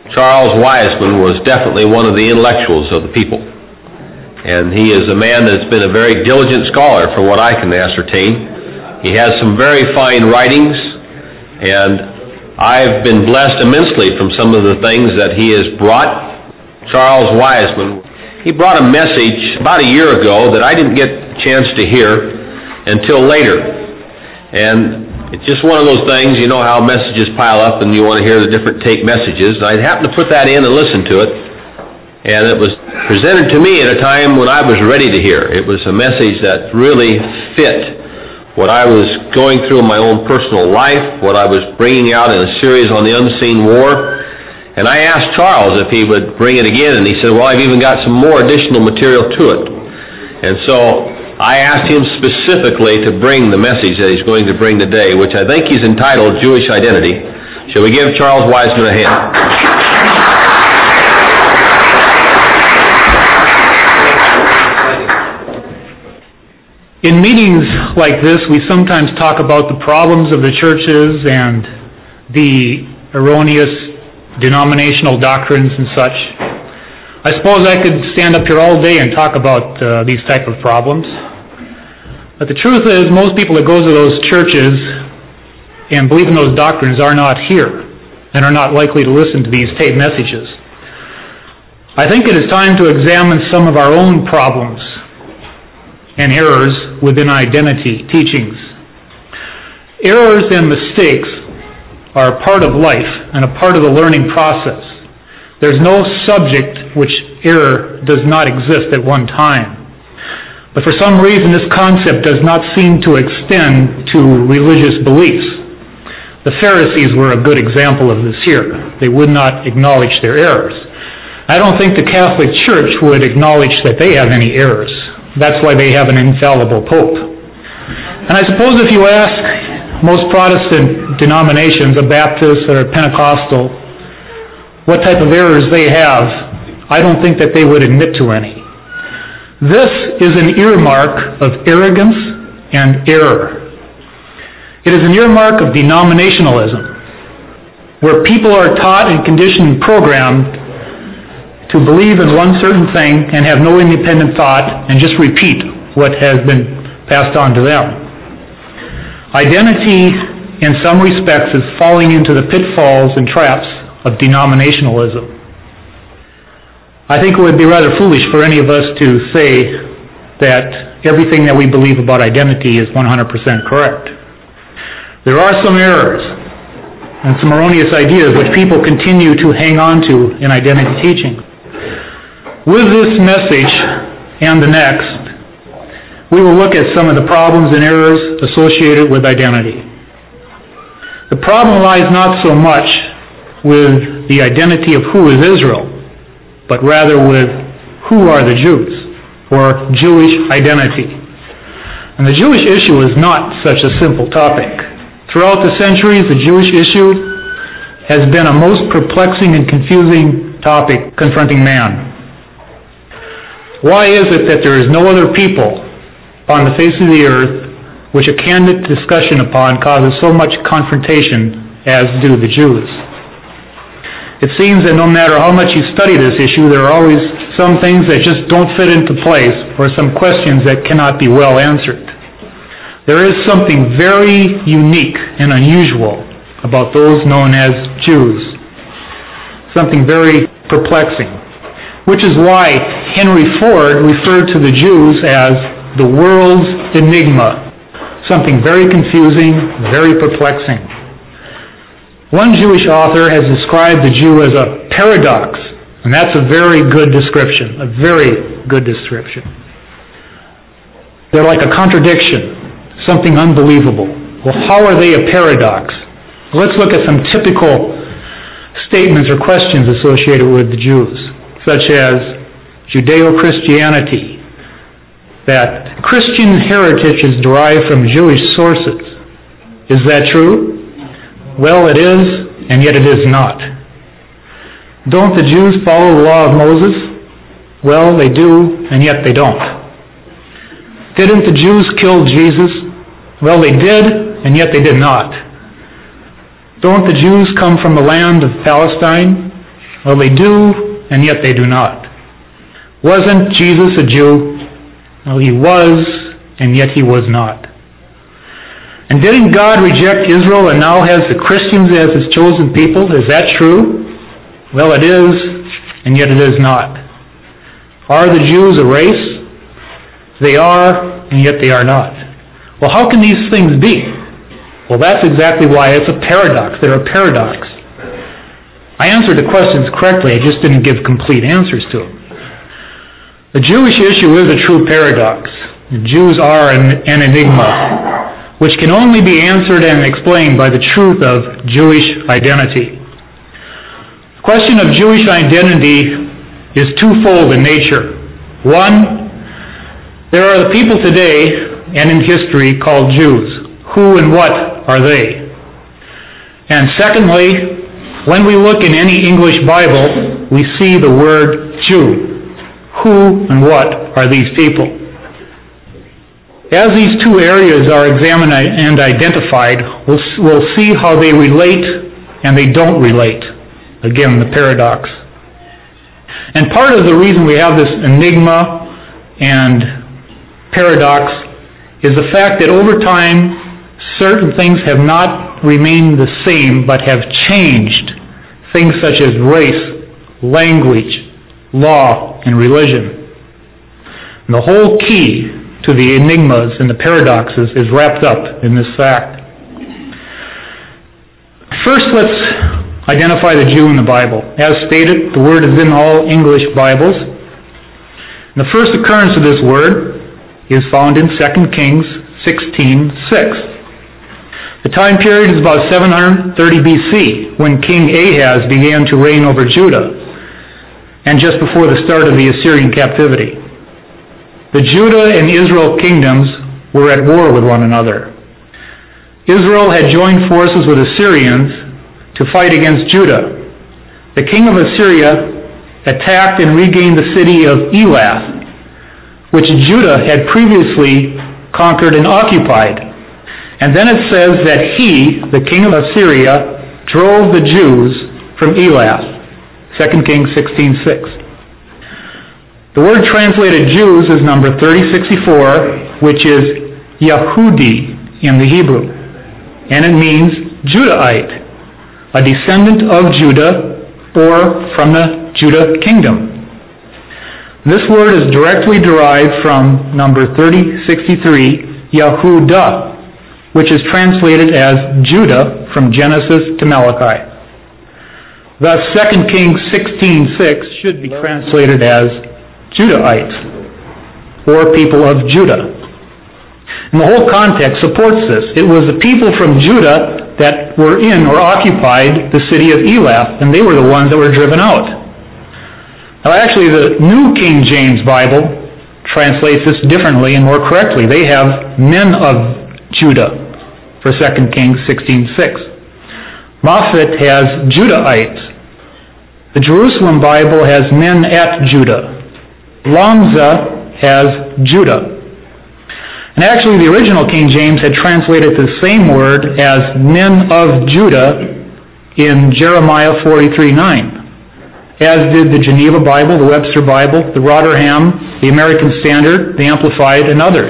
Charles Wiseman was definitely one of the intellectuals of the people. And he is a man that's been a very diligent scholar, for what I can ascertain. He has some very fine writings, and I've been blessed immensely from some of the things that he has brought. Charles Wiseman, he brought a message about a year ago that I didn't get a chance to hear until later. And it's just one of those things, you know how messages pile up and you want to hear the different take messages. I happened to put that in and listen to it, and it was presented to me at a time when I was ready to hear. It was a message that really fit what I was going through in my own personal life, what I was bringing out in a series on the unseen war. And I asked Charles if he would bring it again, and he said, well, I've even got some more additional material to it. And so I asked him specifically to bring the message that he's going to bring today, which I think he's entitled Jewish Identity. Shall we give Charles Wiseman a hand? In meetings like this, we sometimes talk about the problems of the churches and the erroneous denominational doctrines and such. I suppose I could stand up here all day and talk about these type of problems. But the truth is, most people that go to those churches and believe in those doctrines are not here and are not likely to listen to these tape messages. I think it is time to examine some of our own problems and errors within identity teachings. Errors and mistakes are a part of life and a part of the learning process. There's no subject which error does not exist at one time. But for some reason, this concept does not seem to extend to religious beliefs. The Pharisees were a good example of this here. They would not acknowledge their errors. I don't think the Catholic Church would acknowledge that they have any errors. That's why they have an infallible Pope. And I suppose if you ask most Protestant denominations, a Baptist or a Pentecostal, what type of errors they have, I don't think that they would admit to any. This is an earmark of arrogance and error. It is an earmark of denominationalism, where people are taught and conditioned and programmed to believe in one certain thing and have no independent thought and just repeat what has been passed on to them. Identity, in some respects, is falling into the pitfalls and traps of denominationalism. I think it would be rather foolish for any of us to say that everything that we believe about identity is 100% correct. There are some errors and some erroneous ideas which people continue to hang on to in identity teaching. With this message and the next, we will look at some of the problems and errors associated with identity. The problem lies not so much with the identity of who is Israel, but rather with who are the Jews, or Jewish identity. And the Jewish issue is not such a simple topic. Throughout the centuries, the Jewish issue has been a most perplexing and confusing topic confronting man. Why is it that there is no other people on the face of the earth which a candid discussion upon causes so much confrontation as do the Jews? It seems that no matter how much you study this issue, there are always some things that just don't fit into place or some questions that cannot be well answered. There is something very unique and unusual about those known as Jews. Something very perplexing, which is why Henry Ford referred to the Jews as the world's enigma, something very confusing, very perplexing. One Jewish author has described the Jew as a paradox, and that's a very good description, a very good description. They're like a contradiction, something unbelievable. Well, how are they a paradox? Well, let's look at some typical statements or questions associated with the Jews, such as Judeo-Christianity, that Christian heritage is derived from Jewish sources. Is that true? Well, it is, and yet it is not. Don't the Jews follow the law of Moses? Well, they do, and yet they don't. Didn't the Jews kill Jesus? Well, they did, and yet they did not. Don't the Jews come from the land of Palestine? Well, they do, and yet they do not. Wasn't Jesus a Jew? Well, he was, and yet he was not. And didn't God reject Israel and now has the Christians as his chosen people? Is that true? Well, it is, and yet it is not. Are the Jews a race? They are, and yet they are not. Well, how can these things be? Well, that's exactly why it's a paradox. They're a paradox. I answered the questions correctly, I just didn't give complete answers to them. The Jewish issue is a true paradox. The Jews are an enigma, which can only be answered and explained by the truth of Jewish identity. The question of Jewish identity is twofold in nature. One, there are the people today and in history called Jews. Who and what are they? And secondly, when we look in any English Bible, we see the word Jew. Who and what are these people? As these two areas are examined and identified, we'll see how they relate and they don't relate. Again, the paradox. And part of the reason we have this enigma and paradox is the fact that over time, certain things have not remained the same, but have changed. Things such as race, language, law, and religion. And the whole key to the enigmas and the paradoxes is wrapped up in this fact. First, let's identify the Jew in the Bible. As stated, the word is in all English Bibles. And the first occurrence of this word is found in 2 Kings 16:6. The time period is about 730 BC, when King Ahaz began to reign over Judah, and just before the start of the Assyrian captivity. The Judah and Israel kingdoms were at war with one another. Israel had joined forces with Assyrians to fight against Judah. The king of Assyria attacked and regained the city of Elath, which Judah had previously conquered and occupied. And then it says that he, the king of Assyria, drove the Jews from Elath. 2 Kings 16:6. The word translated Jews is number 3064, which is Yahudi in the Hebrew. And it means Judahite, a descendant of Judah or from the Judah kingdom. This word is directly derived from number 3063, Yahudah, which is translated as Judah from Genesis to Malachi. Thus, 2 Kings 16:6 should be translated as Judahites, or people of Judah. And the whole context supports this. It was the people from Judah that were in or occupied the city of Elath, and they were the ones that were driven out. Now, actually, the New King James Bible translates this differently and more correctly. They have men of Judah for 2 Kings 16:6. Moffatt has Judahites. The Jerusalem Bible has men at Judah. Longza has Judah. And actually, the original King James had translated the same word as men of Judah in Jeremiah 43:9, as did the Geneva Bible, the Webster Bible, the Rotherham, the American Standard, the Amplified, and others.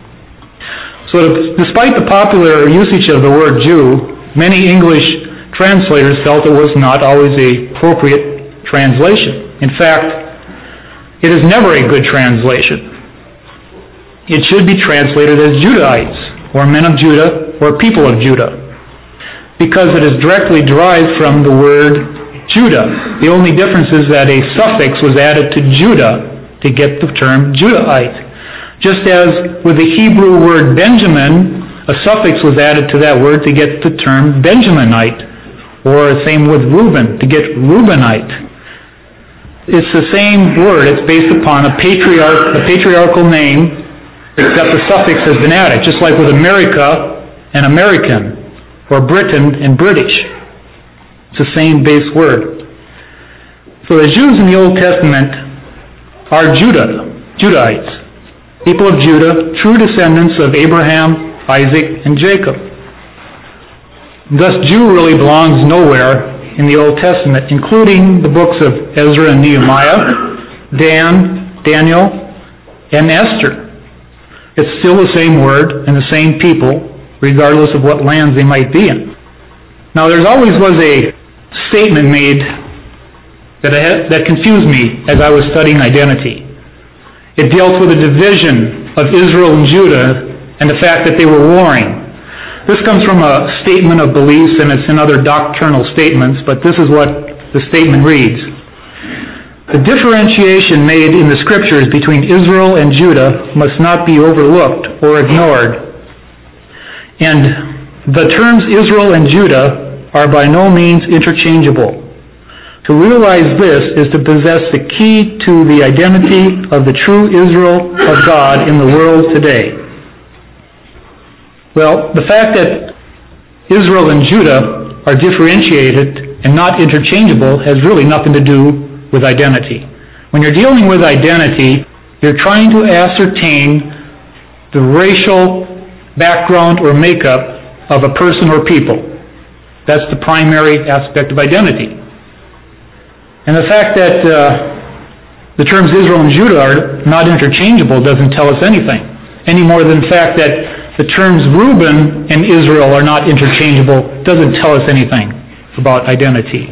So despite the popular usage of the word Jew, many English translators felt it was not always an appropriate translation. In fact, it is never a good translation. It should be translated as Judahites, or men of Judah, or people of Judah, because it is directly derived from the word Judah. The only difference is that a suffix was added to Judah to get the term Judahite. Just as with the Hebrew word Benjamin, a suffix was added to that word to get the term Benjaminite, or the same with Reuben, to get Reubenite. It's the same word. It's based upon a patriarchal name, except the suffix has been added, just like with America and American, or Britain and British. It's the same base word. So the Jews in the Old Testament are Judahites, people of Judah, true descendants of Abraham, Isaac, and Jacob. Thus, Jew really belongs nowhere in the Old Testament, including the books of Ezra and Nehemiah, Daniel, and Esther. It's still the same word and the same people, regardless of what lands they might be in. Now, there always was a statement made that confused me as I was studying identity. It dealt with the division of Israel and Judah and the fact that they were warring. This comes from a statement of beliefs, and it's in other doctrinal statements, but this is what the statement reads. The differentiation made in the Scriptures between Israel and Judah must not be overlooked or ignored. And the terms Israel and Judah are by no means interchangeable. To realize this is to possess the key to the identity of the true Israel of God in the world today. Well, the fact that Israel and Judah are differentiated and not interchangeable has really nothing to do with identity. When you're dealing with identity, you're trying to ascertain the racial background or makeup of a person or people. That's the primary aspect of identity. And the fact that the terms Israel and Judah are not interchangeable doesn't tell us anything, any more than the fact that the terms Reuben and Israel are not interchangeable doesn't tell us anything about identity.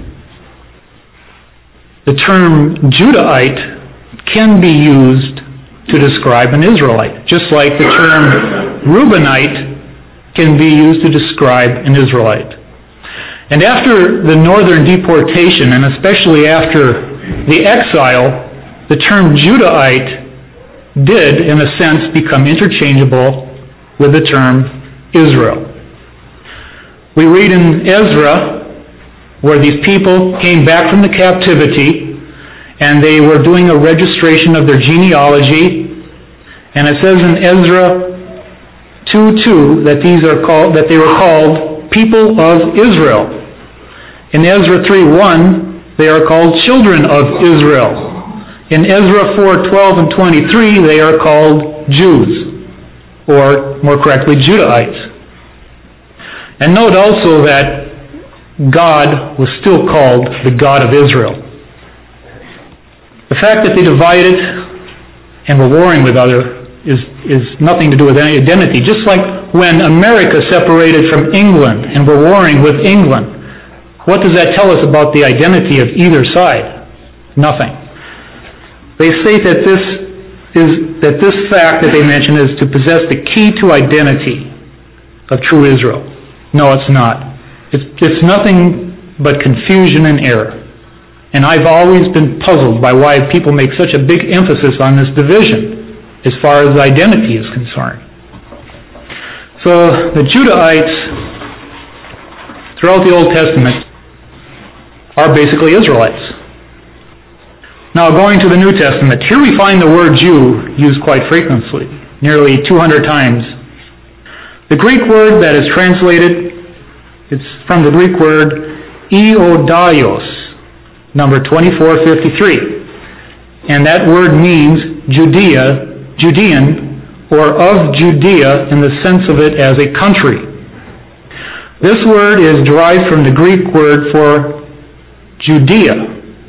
The term Judahite can be used to describe an Israelite, just like the term Reubenite can be used to describe an Israelite. And after the northern deportation, and especially after the exile, the term Judahite did, in a sense, become interchangeable with the term Israel. We read in Ezra where these people came back from the captivity and they were doing a registration of their genealogy, and it says in Ezra 2:2 that they were called people of Israel. In Ezra 3:1 they are called children of Israel. In Ezra 4:12 and 23 they are called Jews, or more correctly, Judahites. And note also that God was still called the God of Israel. The fact that they divided and were warring with others is nothing to do with any identity. Just like when America separated from England and were warring with England, what does that tell us about the identity of either side? Nothing. They state that this fact that they mention is to possess the key to identity of true Israel. No, it's not. It's nothing but confusion and error. And I've always been puzzled by why people make such a big emphasis on this division as far as identity is concerned. So the Judahites throughout the Old Testament are basically Israelites. Now, going to the New Testament, here we find the word Jew used quite frequently, nearly 200 times. The Greek word that is translated, it's from the Greek word Iodaios, number 2453. And that word means Judean, or of Judea in the sense of it as a country. This word is derived from the Greek word for Judea,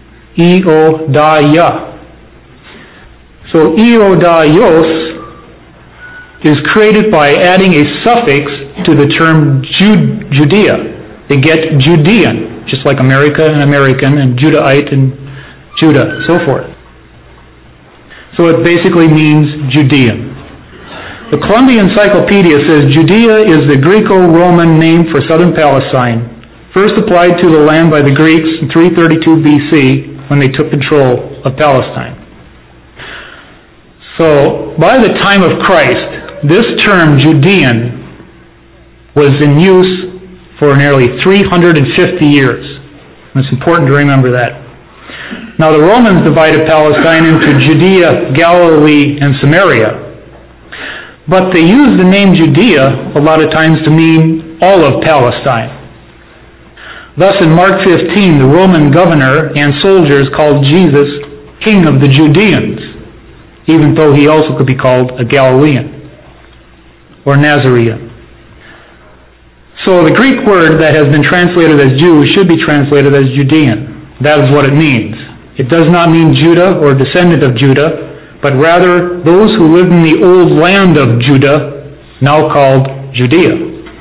Iodaya. So Iodaios is created by adding a suffix to the term Judea. They get Judean, just like America and American, and Judahite and Judah, so forth. So it basically means Judean. The Columbia Encyclopedia says Judea is the Greco-Roman name for southern Palestine, first applied to the land by the Greeks in 332 BC when they took control of Palestine. So by the time of Christ, this term Judean was in use for nearly 350 years. And it's important to remember that. Now the Romans divided Palestine into Judea, Galilee, and Samaria. But they used the name Judea a lot of times to mean all of Palestine. Thus in Mark 15, the Roman governor and soldiers called Jesus King of the Judeans, even though he also could be called a Galilean or Nazarene. So the Greek word that has been translated as Jew should be translated as Judean. That is what it means. It does not mean Judah or descendant of Judah, but rather those who lived in the old land of Judah, now called Judea.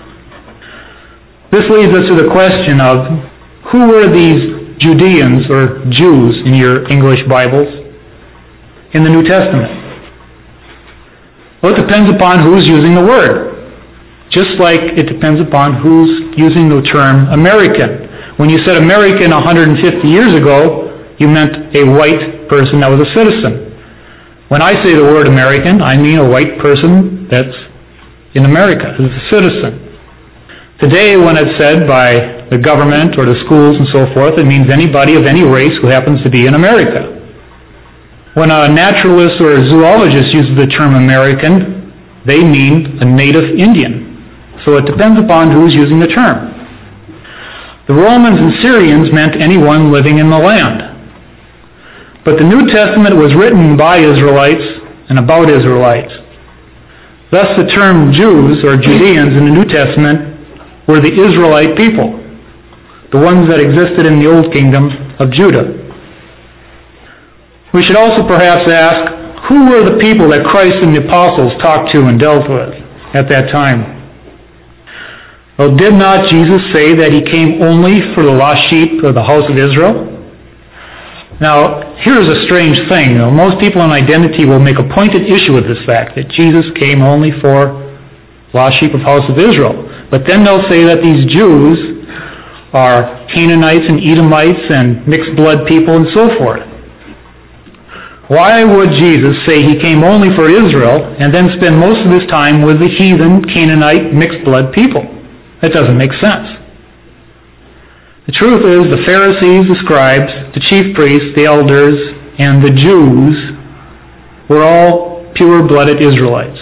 This leads us to the question of who were these Judeans or Jews in your English Bibles in the New Testament? Well, it depends upon who's using the word. Just like it depends upon who's using the term American. When you said American 150 years ago, you meant a white person that was a citizen. When I say the word American, I mean a white person that's in America, who's a citizen. Today, when it's said by the government or the schools and so forth, it means anybody of any race who happens to be in America. When a naturalist or a zoologist uses the term American, they mean a native Indian. So it depends upon who's using the term. The Romans and Syrians meant anyone living in the land. But the New Testament was written by Israelites and about Israelites. Thus the term Jews or Judeans in the New Testament were the Israelite people, the ones that existed in the Old Kingdom of Judah. We should also perhaps ask, who were the people that Christ and the apostles talked to and dealt with at that time? Well, did not Jesus say that he came only for the lost sheep of the house of Israel? Now, here's a strange thing. Most people in identity will make a pointed issue of this fact, that Jesus came only for lost sheep of the house of Israel. But then they'll say that these Jews are Canaanites and Edomites and mixed blood people and so forth. Why would Jesus say he came only for Israel and then spend most of his time with the heathen, Canaanite, mixed blood people? That doesn't make sense. The truth is, the Pharisees, the scribes, the chief priests, the elders, and the Jews were all pure-blooded Israelites.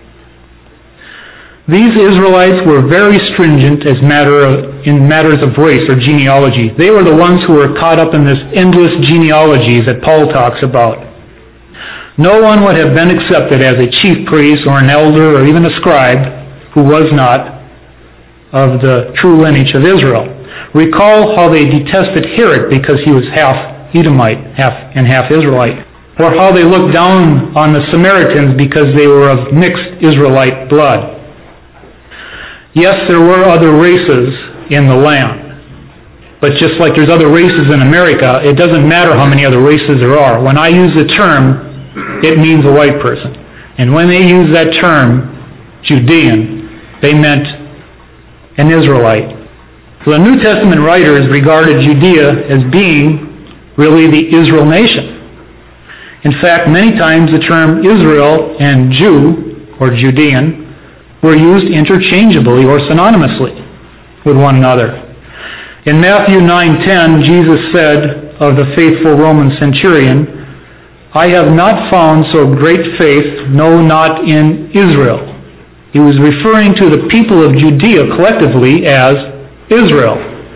These Israelites were very stringent in matters of race or genealogy. They were the ones who were caught up in this endless genealogies that Paul talks about. No one would have been accepted as a chief priest or an elder or even a scribe who was not of the true lineage of Israel. Recall how they detested Herod because he was half Edomite and half Israelite, or how they looked down on the Samaritans because they were of mixed Israelite blood. Yes, there were other races in the land, but just like there's other races in America, it doesn't matter how many other races there are. When I use the term, it means a white person. And when they use that term, Judean, they meant an Israelite. So the New Testament writers regarded Judea as being really the Israel nation. In fact, many times the term Israel and Jew, or Judean, were used interchangeably or synonymously with one another. In Matthew 9:10, Jesus said of the faithful Roman centurion, "I have not found so great faith, no, not in Israel." He was referring to the people of Judea collectively as Israel.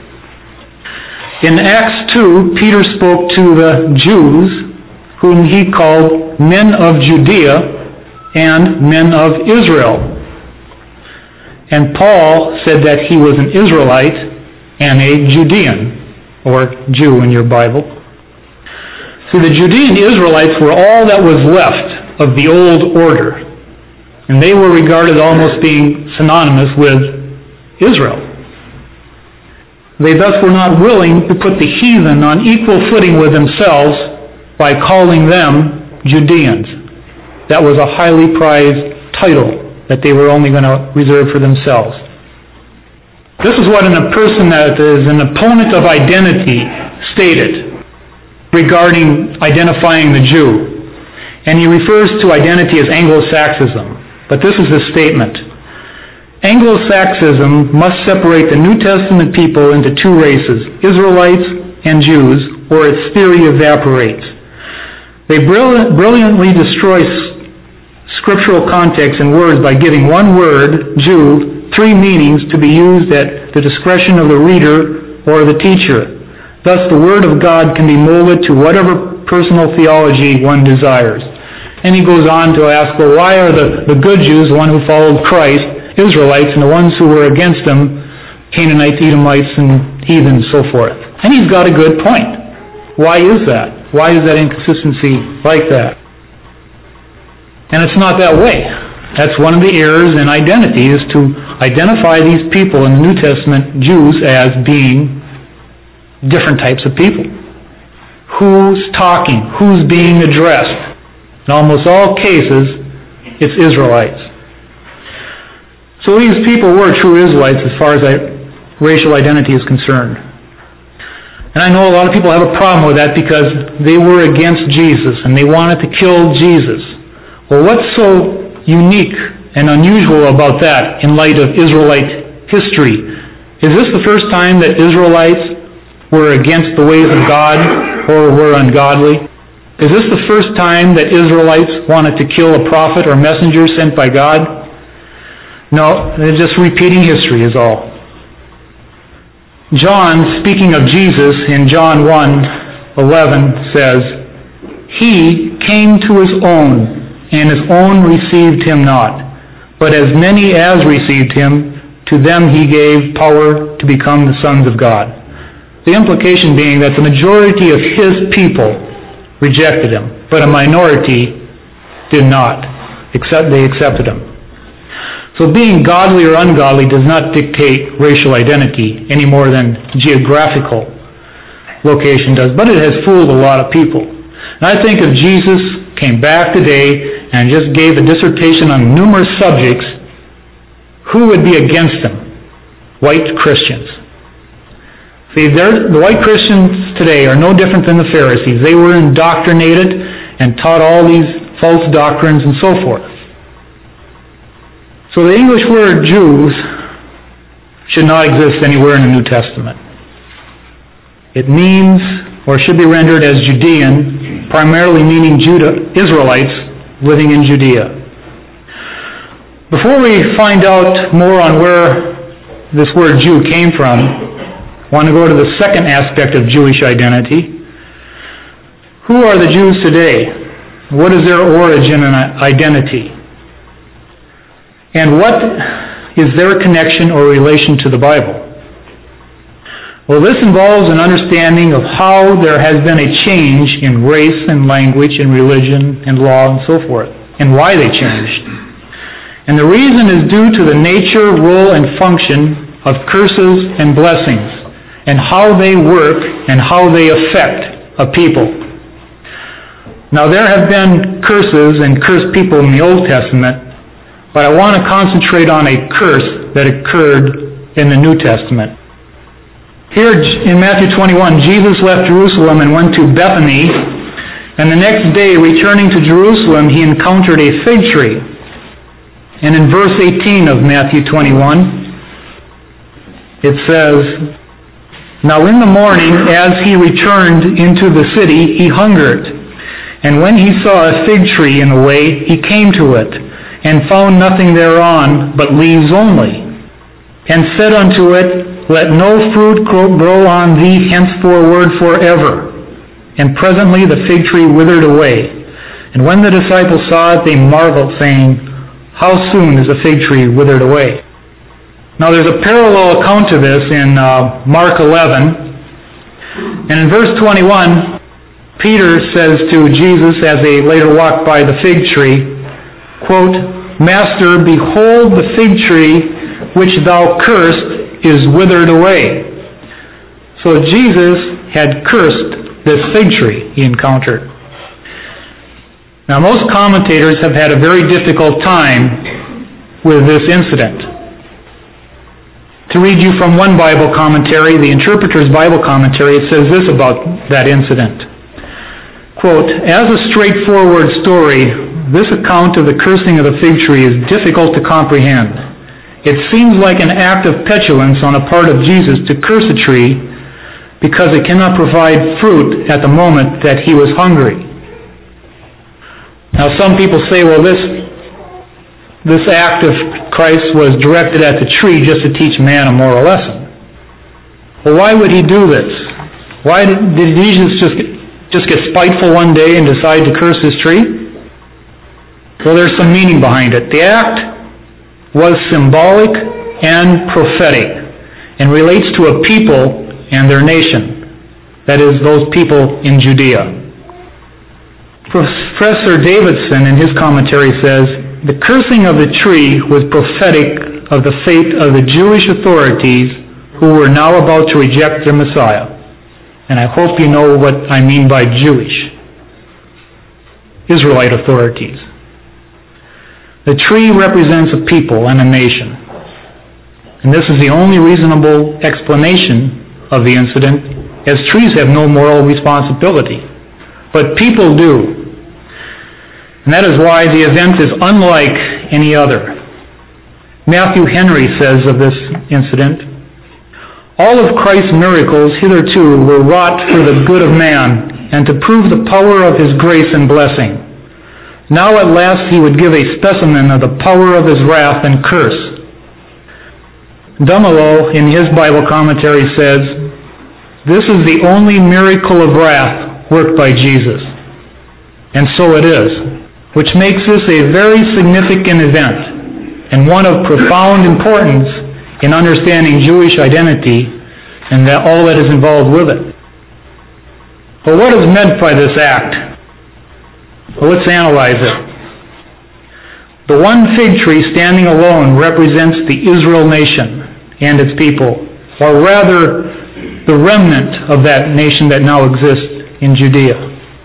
In Acts 2, Peter spoke to the Jews, whom he called men of Judea and men of Israel. And Paul said that he was an Israelite and a Judean, or Jew in your Bible. So the Judean Israelites were all that was left of the old order, and they were regarded almost being synonymous with Israel. They thus were not willing to put the heathen on equal footing with themselves by calling them Judeans. That was a highly prized title that they were only going to reserve for themselves. This is what a person that is an opponent of identity stated regarding identifying the Jew. And he refers to identity as Anglo-Saxism. But this is his statement. Anglo-Saxism must separate the New Testament people into two races, Israelites and Jews, or its theory evaporates. They brilliantly destroy scriptural context and words by giving one word, Jew, three meanings to be used at the discretion of the reader or the teacher. Thus, the Word of God can be molded to whatever personal theology one desires. And he goes on to ask, well, why are the good Jews, the one who followed Christ, Israelites, and the ones who were against him Canaanites, Edomites, and heathens, and so forth. And he's got a good point. Why is that? Why is that inconsistency like that? And it's not that way. That's one of the errors in identity, is to identify these people in the New Testament, Jews, as being different types of people. Who's talking? Who's being addressed? In almost all cases, it's Israelites. So these people were true Israelites as far as racial identity is concerned. And I know a lot of people have a problem with that because they were against Jesus and they wanted to kill Jesus. Well, what's so unique and unusual about that in light of Israelite history? Is this the first time that Israelites were against the ways of God or were ungodly? Is this the first time that Israelites wanted to kill a prophet or messenger sent by God? No, they're just repeating history is all. John, speaking of Jesus in John 1:11, says, "He came to his own, and his own received him not. But as many as received him, to them he gave power to become the sons of God." The implication being that the majority of his people rejected him, but a minority did not. They accepted him. So being godly or ungodly does not dictate racial identity any more than geographical location does, but it has fooled a lot of people. And I think if Jesus came back today and just gave a dissertation on numerous subjects, who would be against him? White Christians. See, the white Christians today are no different than the Pharisees. They were indoctrinated and taught all these false doctrines and so forth. So the English word Jews should not exist anywhere in the New Testament. It means, or should be rendered as Judean, primarily meaning Israelites living in Judea. Before we find out more on where this word Jew came from, I want to go to the second aspect of Jewish identity. Who are the Jews today? What is their origin and identity? And what is their connection or relation to the Bible? Well, this involves an understanding of how there has been a change in race and language and religion and law and so forth, and why they changed. And the reason is due to the nature, role, and function of curses and blessings, and how they work and how they affect a people. Now, there have been curses and cursed people in the Old Testament, but I want to concentrate on a curse that occurred in the New Testament. Here in Matthew 21, Jesus left Jerusalem and went to Bethany, and the next day, returning to Jerusalem, he encountered a fig tree. And in verse 18 of Matthew 21, it says, "Now in the morning, as he returned into the city, he hungered. And when he saw a fig tree in the way, he came to it, and found nothing thereon but leaves only, and said unto it, Let no fruit grow on thee henceforward forever. And presently the fig tree withered away. And when the disciples saw it, they marveled, saying, How soon is the fig tree withered away?" Now there's a parallel account to this in Mark 11. And in verse 21, Peter says to Jesus as they later walked by the fig tree, quote, "Master, behold the fig tree which thou cursed is withered away." So Jesus had cursed this fig tree he encountered. Now most commentators have had a very difficult time with this incident. To read you from one Bible commentary, the Interpreter's Bible Commentary, it says this about that incident. Quote, "As a straightforward story, this account of the cursing of the fig tree is difficult to comprehend. It seems like an act of petulance on the part of Jesus to curse a tree because it cannot provide fruit at the moment that he was hungry." Now some people say, well, this act of Christ was directed at the tree just to teach man a moral lesson. Well, why would he do this? Why did Jesus just get spiteful one day and decide to curse this tree? Well, there's some meaning behind it. The act was symbolic and prophetic. and relates to a people and their nation, that is, those people in Judea. Professor Davidson, in his commentary, says, "The cursing of the tree was prophetic of the fate of the Jewish authorities who were now about to reject their Messiah." And I hope you know what I mean by Jewish. Israelite authorities. The tree represents a people and a nation. And this is the only reasonable explanation of the incident, as trees have no moral responsibility. But people do. And that is why the event is unlike any other. Matthew Henry says of this incident, "All of Christ's miracles hitherto were wrought for the good of man and to prove the power of his grace and blessing. Now at last he would give a specimen of the power of his wrath and curse." Dumelow, in his Bible commentary, says, "This is the only miracle of wrath worked by Jesus." And so it is, which makes this a very significant event and one of profound importance in understanding Jewish identity and all that is involved with it. But what is meant by this act? Well, let's analyze it. The one fig tree standing alone represents the Israel nation and its people, or rather the remnant of that nation that now exists in Judea.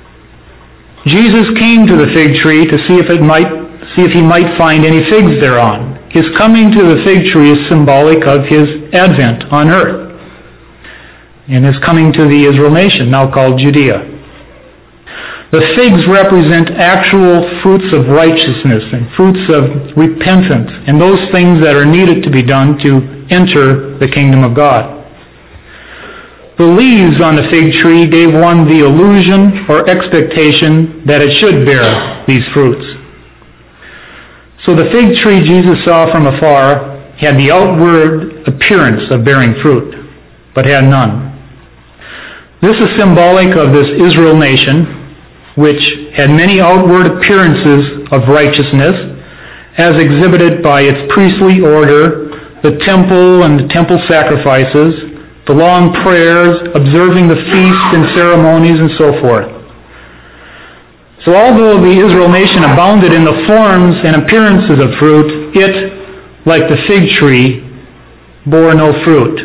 Jesus came to the fig tree to see if he might find any figs thereon. His coming to the fig tree is symbolic of his advent on earth and his coming to the Israel nation, now called Judea. The figs represent actual fruits of righteousness and fruits of repentance and those things that are needed to be done to enter the kingdom of God. The leaves on the fig tree gave one the illusion or expectation that it should bear these fruits. So the fig tree Jesus saw from afar had the outward appearance of bearing fruit, but had none. This is symbolic of this Israel nation, which had many outward appearances of righteousness, as exhibited by its priestly order, the temple and the temple sacrifices, the long prayers, observing the feasts and ceremonies, and so forth. So although the Israel nation abounded in the forms and appearances of fruit, it, like the fig tree, bore no fruit.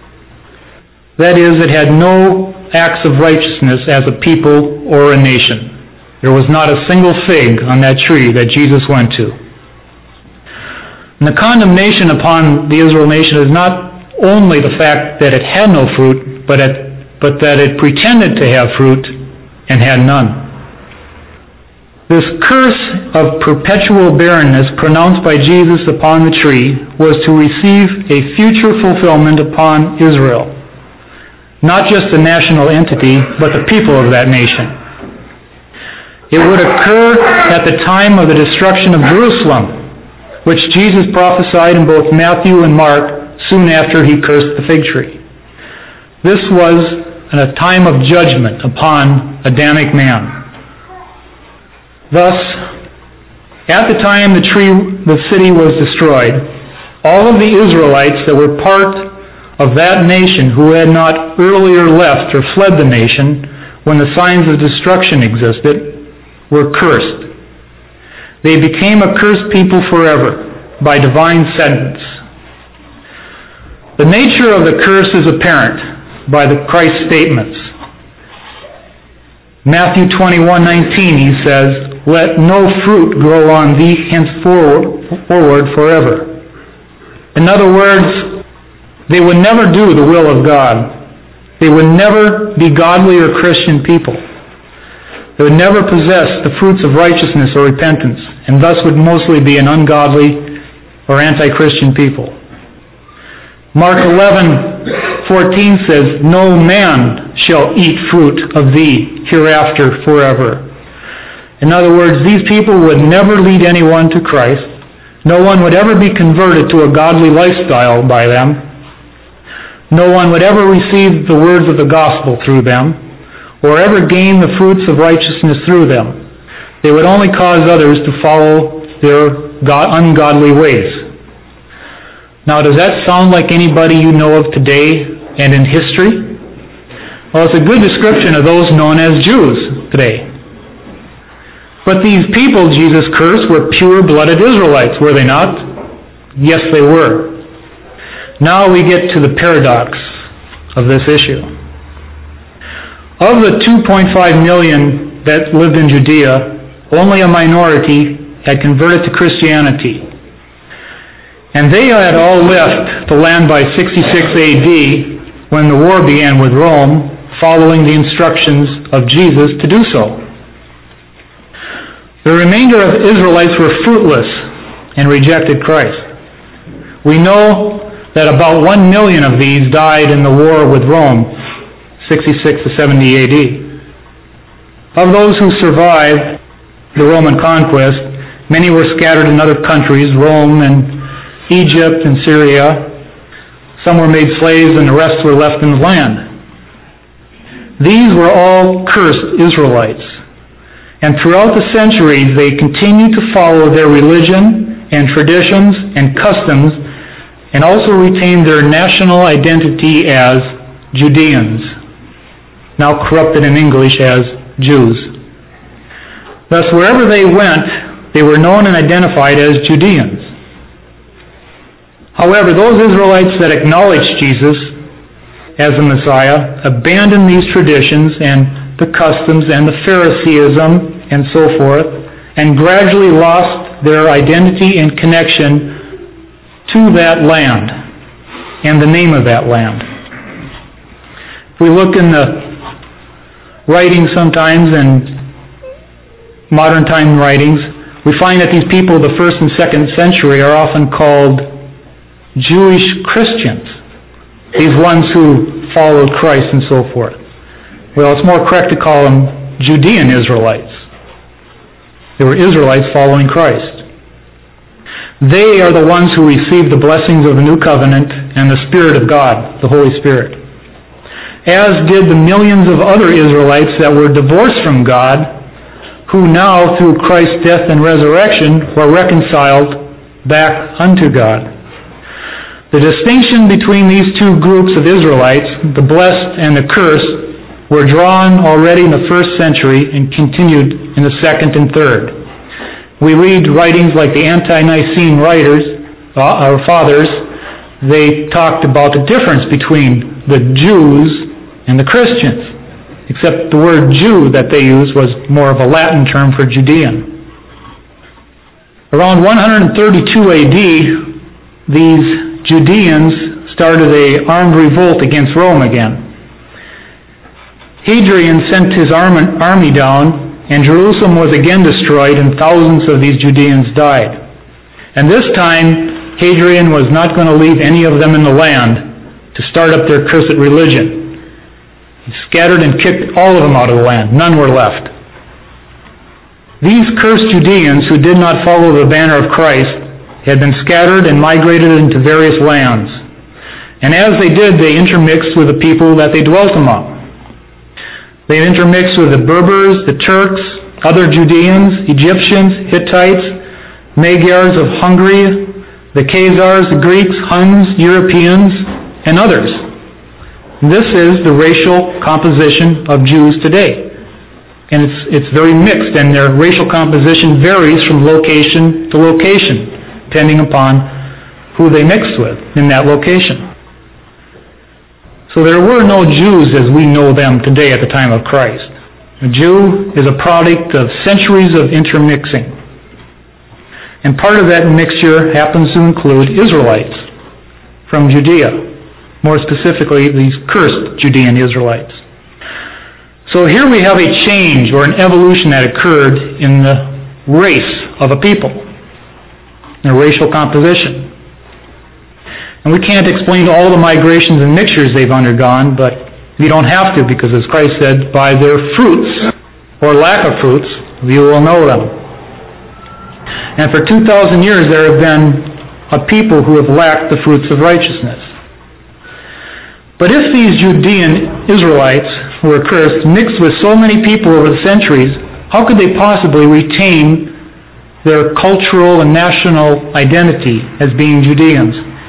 That is, it had no acts of righteousness as a people or a nation. There was not a single fig on that tree that Jesus went to. And the condemnation upon the Israel nation is not only the fact that it had no fruit, but that it pretended to have fruit and had none. This curse of perpetual barrenness pronounced by Jesus upon the tree was to receive a future fulfillment upon Israel. Not just the national entity, but the people of that nation. It would occur at the time of the destruction of Jerusalem, which Jesus prophesied in both Matthew and Mark soon after he cursed the fig tree. This was a time of judgment upon Adamic man. Thus, at the time the city was destroyed, all of the Israelites that were part of that nation who had not earlier left or fled the nation when the signs of destruction existed were cursed. They became a cursed people forever by divine sentence. The nature of the curse is apparent by the Christ's statements. Matthew 21:19, he says, "Let no fruit grow on thee henceforward forever." In other words, they would never do the will of God. They would never be godly or Christian people. They would never possess the fruits of righteousness or repentance, and thus would mostly be an ungodly or anti-Christian people. Mark 11:14 says, "No man shall eat fruit of thee hereafter forever." In other words, these people would never lead anyone to Christ. No one would ever be converted to a godly lifestyle by them. No one would ever receive the words of the gospel through them, or ever gain the fruits of righteousness through them. They would only cause others to follow their ungodly ways. Now, does that sound like anybody you know of today and in history? Well, it's a good description of those known as Jews today. But these people Jesus cursed were pure-blooded Israelites, were they not? Yes, they were. Now we get to the paradox of this issue. Of the 2.5 million that lived in Judea, only a minority had converted to Christianity. And they had all left the land by 66 AD when the war began with Rome, following the instructions of Jesus to do so. The remainder of Israelites were fruitless and rejected Christ. We know that about 1 million of these died in the war with Rome, 66 to 70 AD. Of those who survived the Roman conquest, many were scattered in other countries, Rome and Egypt and Syria. Some were made slaves and the rest were left in the land. These were all cursed Israelites. And throughout the centuries, they continued to follow their religion and traditions and customs, and also retained their national identity as Judeans, now corrupted in English as Jews. Thus, wherever they went, they were known and identified as Judeans. However, those Israelites that acknowledged Jesus as the Messiah abandoned these traditions and the customs and the Phariseeism and so forth, and gradually lost their identity and connection to that land and the name of that land. If we look in the writings sometimes, and modern time writings, we find that these people of the 1st and 2nd century are often called Jewish Christians, these ones who followed Christ and so forth. Well, it's more correct to call them Judean Israelites. They were Israelites following Christ. They are the ones who received the blessings of the New Covenant and the Spirit of God, the Holy Spirit. As did the millions of other Israelites that were divorced from God, who now, through Christ's death and resurrection, were reconciled back unto God. The distinction between these two groups of Israelites, the blessed and the cursed, were drawn already in the 1st century and continued in the 2nd and 3rd. We read writings like the ante-Nicene writers, our fathers. They talked about the difference between the Jews and the Christians, except the word Jew that they used was more of a Latin term for Judean. Around 132 AD, these Judeans started an armed revolt against Rome again. Hadrian sent his army down, and Jerusalem was again destroyed, and thousands of these Judeans died. And this time, Hadrian was not going to leave any of them in the land to start up their cursed religion. He scattered and kicked all of them out of the land. None were left. These cursed Judeans who did not follow the banner of Christ had been scattered and migrated into various lands. And as they did, they intermixed with the people that they dwelt among. They intermixed with the Berbers, the Turks, other Judeans, Egyptians, Hittites, Magyars of Hungary, the Khazars, the Greeks, Huns, Europeans, and others. This is the racial composition of Jews today. And it's very mixed, and their racial composition varies from location to location, depending upon who they mixed with in that location. So there were no Jews as we know them today at the time of Christ. A Jew is a product of centuries of intermixing. And part of that mixture happens to include Israelites from Judea, more specifically these cursed Judean Israelites. So here we have a change or an evolution that occurred in the race of a people, in a racial composition. And we can't explain all the migrations and mixtures they've undergone, but we don't have to, because as Christ said, by their fruits, or lack of fruits, you will know them. And for 2,000 years there have been a people who have lacked the fruits of righteousness. But if these Judean Israelites who were cursed mixed with so many people over the centuries, how could they possibly retain their cultural and national identity as being Judeans?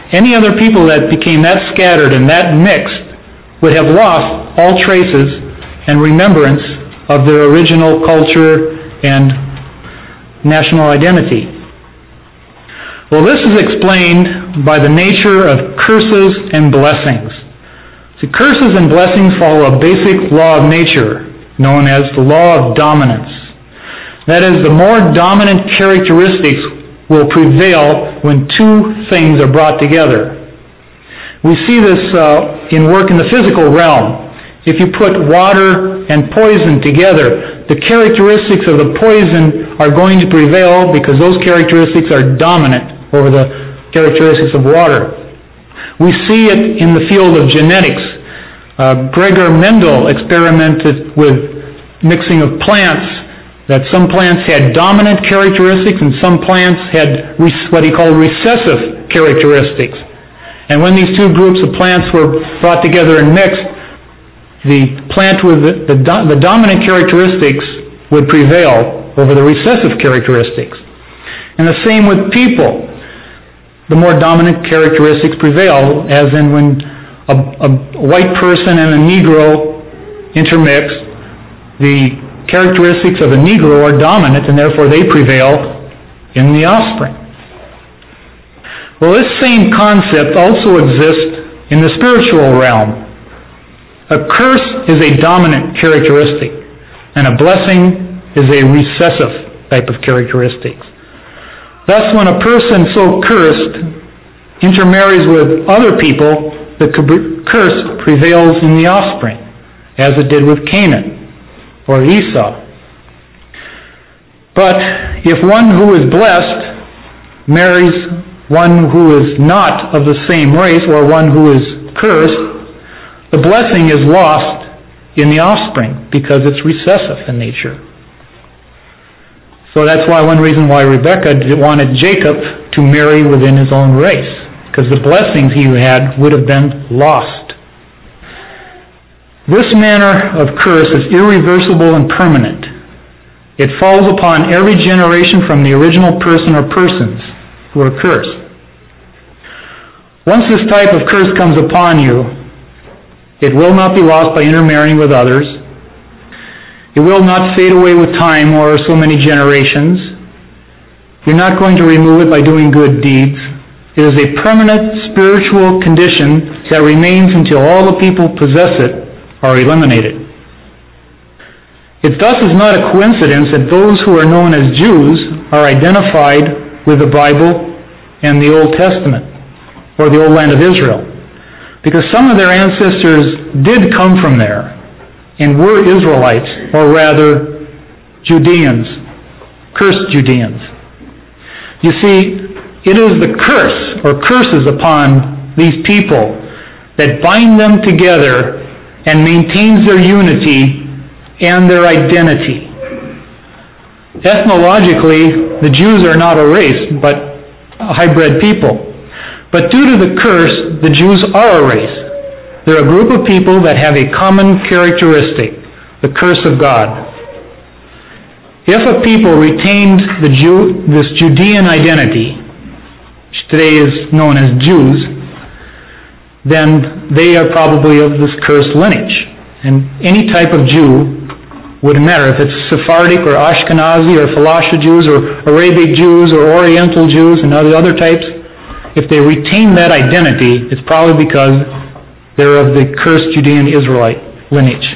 Any other people that became that scattered and that mixed would have lost all traces and remembrance of their original culture and national identity. Well, this is explained by the nature of curses and blessings. See, curses and blessings follow a basic law of nature known as the law of dominance. That is, the more dominant characteristics will prevail when two things are brought together. We see this in work in the physical realm. If you put water and poison together, the characteristics of the poison are going to prevail because those characteristics are dominant over the characteristics of water. We see it in the field of genetics. Gregor Mendel experimented with mixing of plants, that some plants had dominant characteristics and some plants had what he called recessive characteristics. And when these two groups of plants were brought together and mixed, the plant with the dominant characteristics would prevail over the recessive characteristics. And the same with people. The more dominant characteristics prevail, as in when a white person and a Negro intermix, the characteristics of a Negro are dominant, and therefore they prevail in the offspring. Well, this same concept also exists in the spiritual realm. A curse is a dominant characteristic, and a blessing is a recessive type of characteristic. Thus, when a person so cursed intermarries with other people, the curse prevails in the offspring, as it did with Canaan or Esau. But if one who is blessed marries one who is not of the same race, or one who is cursed, the blessing is lost in the offspring because it's recessive in nature. So that's one reason why Rebekah wanted Jacob to marry within his own race, because the blessings he had would have been lost. This manner of curse is irreversible and permanent. It falls upon every generation from the original person or persons who are cursed. Once this type of curse comes upon you, it will not be lost by intermarrying with others. It will not fade away with time or so many generations. You're not going to remove it by doing good deeds. It is a permanent spiritual condition that remains until all the people possess it are eliminated. It thus is not a coincidence that those who are known as Jews are identified with the Bible and the Old Testament, or the old land of Israel, because some of their ancestors did come from there and were Israelites, or rather Judeans, cursed Judeans. You see, it is the curse or curses upon these people that bind them together and maintains their unity and their identity. Ethnologically, the Jews are not a race, but a hybrid people. But due to the curse, the Jews are a race. They're a group of people that have a common characteristic, the curse of God. If a people retained this Judean identity, which today is known as Jews, then they are probably of this cursed lineage. And any type of Jew, wouldn't matter if it's Sephardic or Ashkenazi or Falasha Jews or Arabic Jews or Oriental Jews and other types, if they retain that identity, it's probably because they're of the cursed Judean Israelite lineage.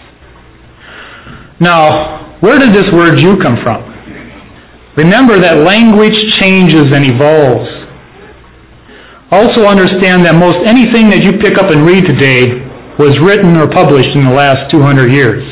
Now, where did this word Jew come from? Remember that language changes and evolves. Also understand that most anything that you pick up and read today was written or published in the last 200 years.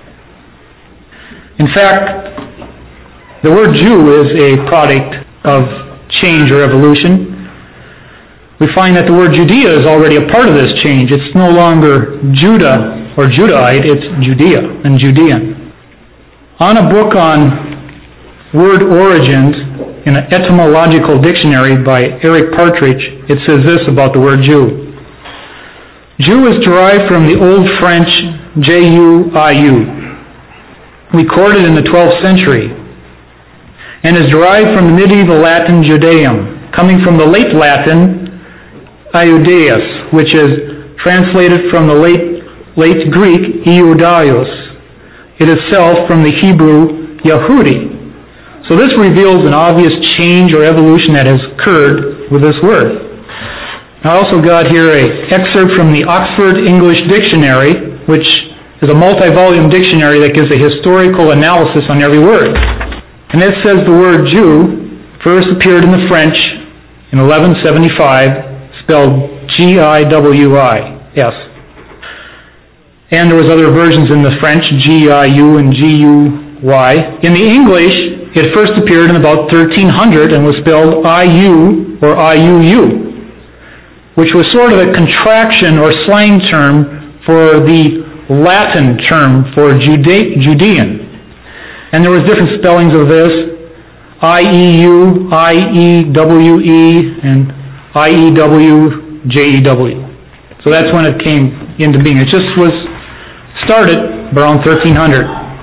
In fact, the word Jew is a product of change or evolution. We find that the word Judea is already a part of this change. It's no longer Judah or Judahite, it's Judea and Judean. On a book on word origins in an etymological dictionary by Eric Partridge, it says this about the word Jew. Jew is derived from the Old French J-U-I-U, recorded in the 12th century, and is derived from the medieval Latin Judaeum, coming from the late Latin Iudaeus, which is translated from the late Greek Iudaios, it itself from the Hebrew Yehudi. So this reveals an obvious change or evolution that has occurred with this word. I also got here an excerpt from the Oxford English Dictionary, which is a multi-volume dictionary that gives a historical analysis on every word. And it says the word Jew first appeared in the French in 1175, spelled G-I-W-I-S. And there was other versions in the French, G-I-U and G-U-Y. In the English, it first appeared in about 1300 and was spelled I-U or I-U-U, which was sort of a contraction or slang term for the Latin term for Judean. And there was different spellings of this, I-E-U, I-E-W-E, and I-E-W-J-E-W. So that's when it came into being. It just was started around 1300.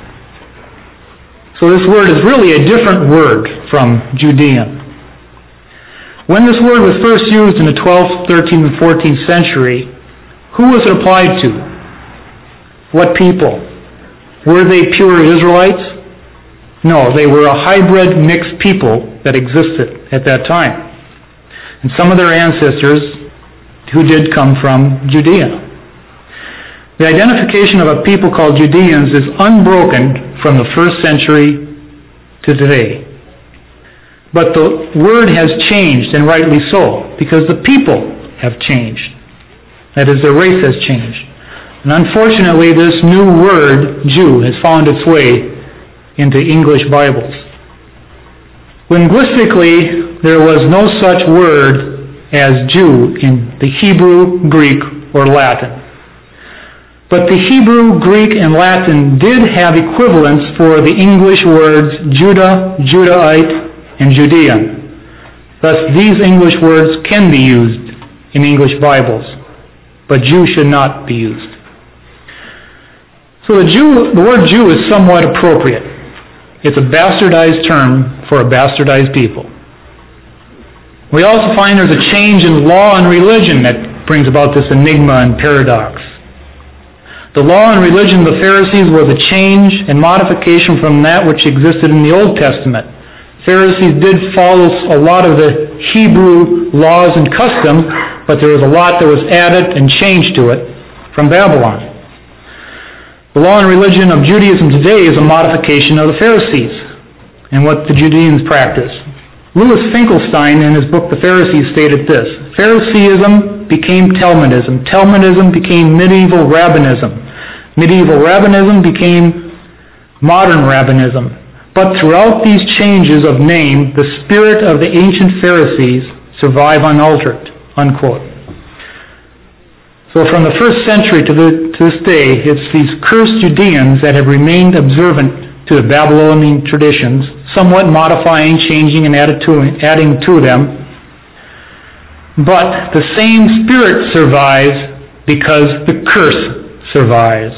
So this word is really a different word from Judean. When this word was first used in the 12th, 13th, and 14th century, who was it applied to? What people? Were they pure Israelites? No, they were a hybrid mixed people that existed at that time. And some of their ancestors who did come from Judea. The identification of a people called Judeans is unbroken from the first century to today. But the word has changed, and rightly so, because the people have changed. That is, their race has changed. And unfortunately, this new word, Jew, has found its way into English Bibles. Linguistically, there was no such word as Jew in the Hebrew, Greek, or Latin. But the Hebrew, Greek, and Latin did have equivalents for the English words Judah, Judahite, and Judean. Thus, these English words can be used in English Bibles, but Jew should not be used. So the word Jew is somewhat appropriate. It's a bastardized term for a bastardized people. We also find there's a change in law and religion that brings about this enigma and paradox. The law and religion of the Pharisees was a change and modification from that which existed in the Old Testament. Pharisees did follow a lot of the Hebrew laws and customs, but there was a lot that was added and changed to it from Babylon. The law and religion of Judaism today is a modification of the Pharisees and what the Judeans practiced. Louis Finkelstein, in his book The Pharisees, stated this: Phariseeism became Talmudism. Talmudism became medieval rabbinism. Medieval rabbinism became modern rabbinism. But throughout these changes of name, the spirit of the ancient Pharisees survive unaltered, unquote. So from the first century to this day, it's these cursed Judeans that have remained observant to the Babylonian traditions, somewhat modifying, changing, and adding to them. But the same spirit survives because the curse survives.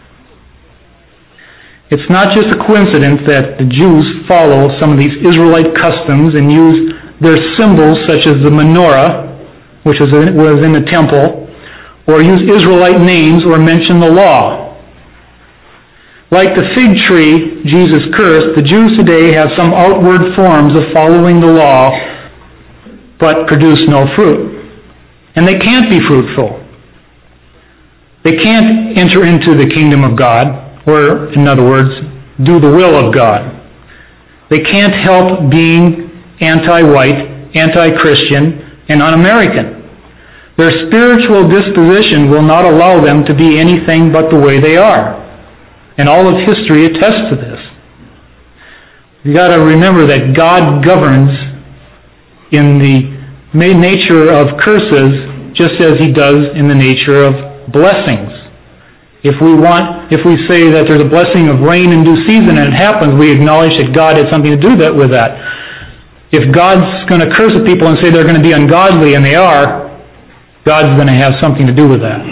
It's not just a coincidence that the Jews follow some of these Israelite customs and use their symbols such as the menorah, which was in the temple, or use Israelite names or mention the law. Like the fig tree Jesus cursed, the Jews today have some outward forms of following the law, but produce no fruit. And they can't be fruitful. They can't enter into the kingdom of God, or, in other words, do the will of God. They can't help being anti-white, anti-Christian, and un-American. Their spiritual disposition will not allow them to be anything but the way they are. And all of history attests to this. You've got to remember that God governs in the nature of curses just as He does in the nature of blessings. If we say that there's a blessing of rain in due season and it happens, we acknowledge that God had something to do with that. If God's going to curse the people and say they're going to be ungodly, and they are, God's going to have something to do with that.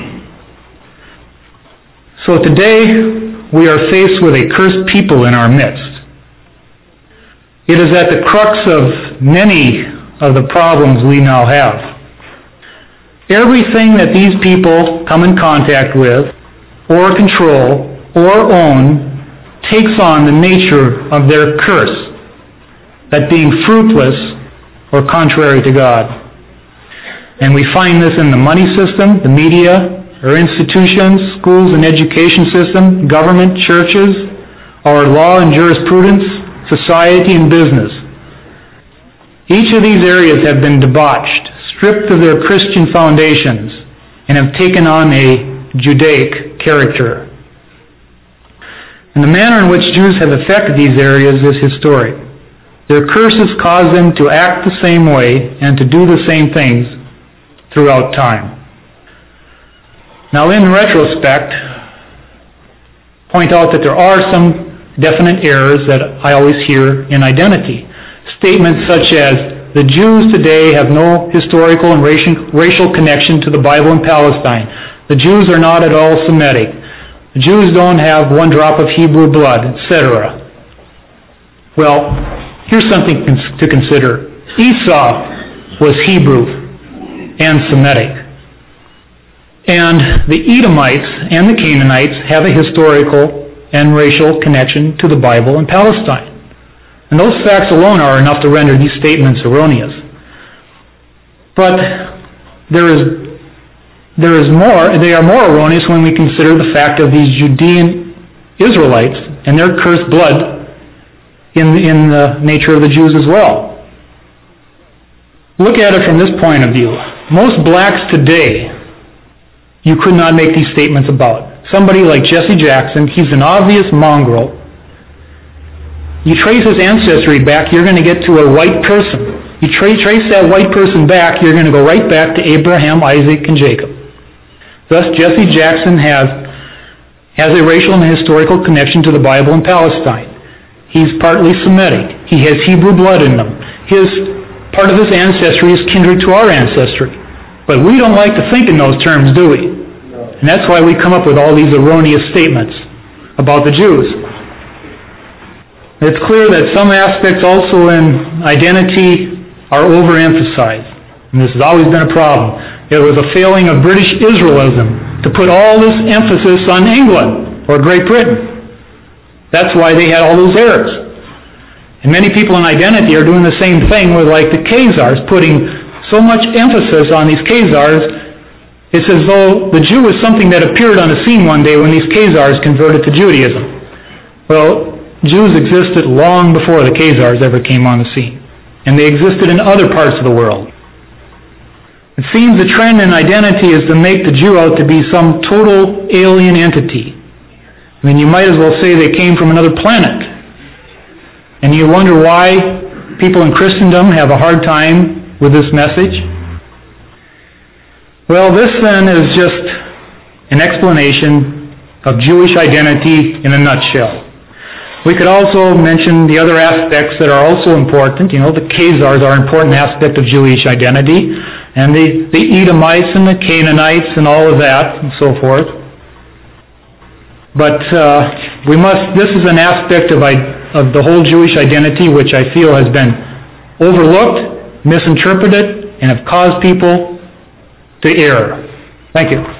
So today, we are faced with a cursed people in our midst. It is at the crux of many of the problems we now have. Everything that these people come in contact with, or control, or own, takes on the nature of their curse, that being fruitless or contrary to God. And we find this in the money system, the media, our institutions, schools and education system, government, churches, our law and jurisprudence, society and business. Each of these areas have been debauched, stripped of their Christian foundations, and have taken on a Judaic character. And the manner in which Jews have affected these areas is historic. Their curses cause them to act the same way and to do the same things throughout time. Now, in retrospect, point out that there are some definite errors that I always hear in identity. Statements such as, the Jews today have no historical and racial connection to the Bible and Palestine. The Jews are not at all Semitic. The Jews don't have one drop of Hebrew blood, etc. Well, here's something to consider. Esau was Hebrew and Semitic. And the Edomites and the Canaanites have a historical and racial connection to the Bible and Palestine. And those facts alone are enough to render these statements erroneous. But there is more. They are more erroneous when we consider the fact of these Judean Israelites and their cursed blood in the nature of the Jews as well. Look at it from this point of view. Most blacks today, you could not make these statements about. Somebody like Jesse Jackson, he's an obvious mongrel. You trace his ancestry back, you're going to get to a white person. You trace that white person back, you're going to go right back to Abraham, Isaac, and Jacob. Thus, Jesse Jackson has a racial and historical connection to the Bible and Palestine. He's partly Semitic. He has Hebrew blood in him. Part of his ancestry is kindred to our ancestry. But we don't like to think in those terms, do we? No. And that's why we come up with all these erroneous statements about the Jews. It's clear that some aspects also in identity are overemphasized. And this has always been a problem. It was a failing of British Israelism to put all this emphasis on England or Great Britain. That's why they had all those errors. And many people in identity are doing the same thing with like the Khazars, putting so much emphasis on these Khazars. It's as though the Jew is something that appeared on the scene one day when these Khazars converted to Judaism. Well, Jews existed long before the Khazars ever came on the scene. And they existed in other parts of the world. It seems the trend in identity is to make the Jew out to be some total alien entity. I mean, you might as well say they came from another planet. And you wonder why people in Christendom have a hard time with this message. Well, this then is just an explanation of Jewish identity in a nutshell. We could also mention the other aspects that are also important. You know, the Khazars are an important aspect of Jewish identity, and the Edomites and the Canaanites and all of that and so forth. But this is an aspect of the whole Jewish identity which I feel has been overlooked, misinterpreted, and have caused people to err. Thank you.